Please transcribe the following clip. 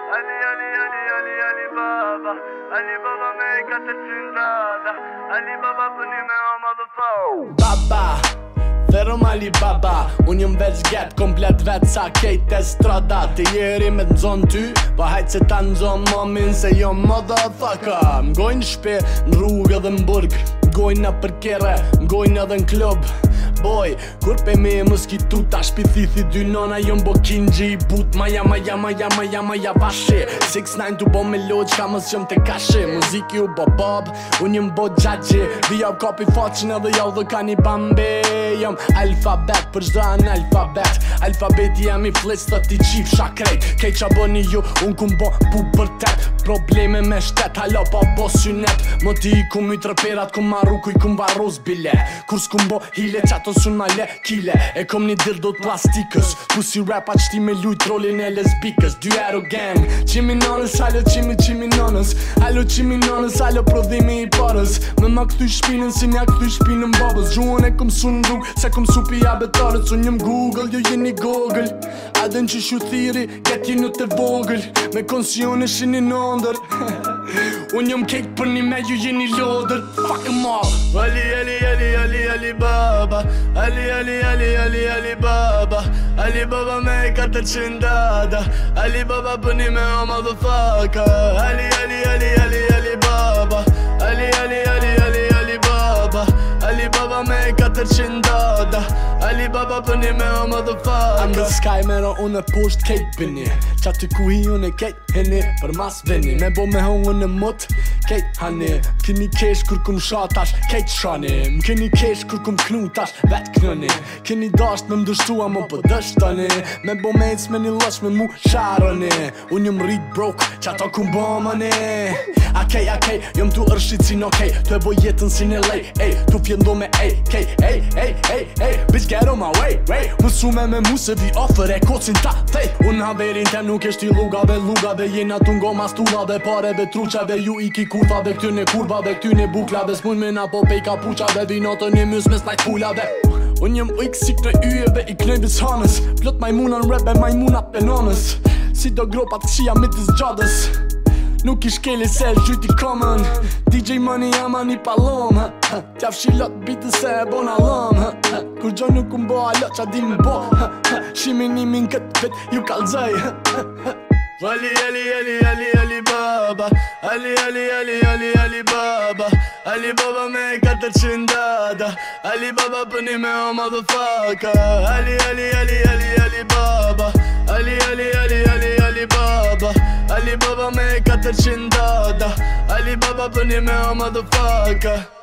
Ali Baba. Ali Baba me ka të qindada. Ali Baba pëni me o motherfucker. Baba, Ferom Ali Baba. Unë jëm veç get, komplet vet sa kejt e strada. Ti jeri me t'nzon ty, po hajt se ta n'zon momin se jo motherfucker. M'gojnë shpe, n'rrugë edhe m'burg, m'gojnë në përkere, m'gojnë edhe n'klub. Boy, kur pe me e mëski tu ta shpithithi dy nona jon bo kinji but maja vashi 6ix9ine tu bo me loj qka mës qëm te kashi muziki u bo bob, unë jëm bo gjagji vija kopi faqin edhe jau dhe ka një bambi jëm alfabet për zdo analfabet alfabeti jam i flis të ti qif shakrejt kej qa bëni ju, unë kum bo pubertet probleme me shtet halo pa bo synet më ti i kum i treperat kum marru kuj kum barroz bile kur s'kum bo hile qato sun ma le kile e kom një dildo t'plastikës pussy rap a qti me lujt rolin e lesbikës 2 Aero gang qimi nonës halo qimi nonës halo qimi nonës halo prodhimi i parës me ma këthy shpinën si nja këthy shpinën babës gjuhën e kom sun rrug se kom supi abetarët unë jëm Google jo jeni Google adën që shu thiri get jenu të vogël me konsione shini nëndër unë jëm kejt për një me ju jeni lodër fuck em all Ali Baba Ali Baba Ali Baba me ka të qindada Ali Baba pëni me o motherfucker Ali Baba Ali Baba Ali Baba me ka të qindada Ali Baba pëni me o motherfucker I'm the sky mero unë e pusht kejt pëni qa ty ku hi unë e kejt heni për mas veni me bo me hongën e mut kejt hani M'kini kesh kur kum shatash kejt shani M'kini kesh kur kum knutash vet knëni Kini dasht me mdështua mo për dështani me bo mejc me një lësh me mu sharëni unë jëm rrit broke qa to kum bomani Akej, jëm tu ërshit si n'okej Tu e bo jetën si në lej Tu fjendo me kej Bitch get on my way Mësume me mu se vi offer e kocin ta thej Unë haverin tem nuk e shti lugave Jena tu ngo mastulave pareve truqave Ju iki kurvave këtyne kurvave këtyne buklave S'mun me na po pej kapuqave Vinotën një mys me snajt pullave Unë jem ujk si këne yjeve i knëjvis hanës Plot majmuna në rap e majmuna penonës Si do gropat këshia mitis gjadës Nuk i shkeli se gjyti komën DJ Money jama një palom T'jaf shilot bitën se e bon alom Kur gjo nuk m'bo alo qa di m'bo Shimi nimin këtë vet ju kalzaj Ali Baba Ali Baba Ali Baba me ka të qindada Ali Baba pëni me o motherfucker Ali Baba Ali Baba Ali Baba me ka të qindada Ali Baba pëni me o motherfucker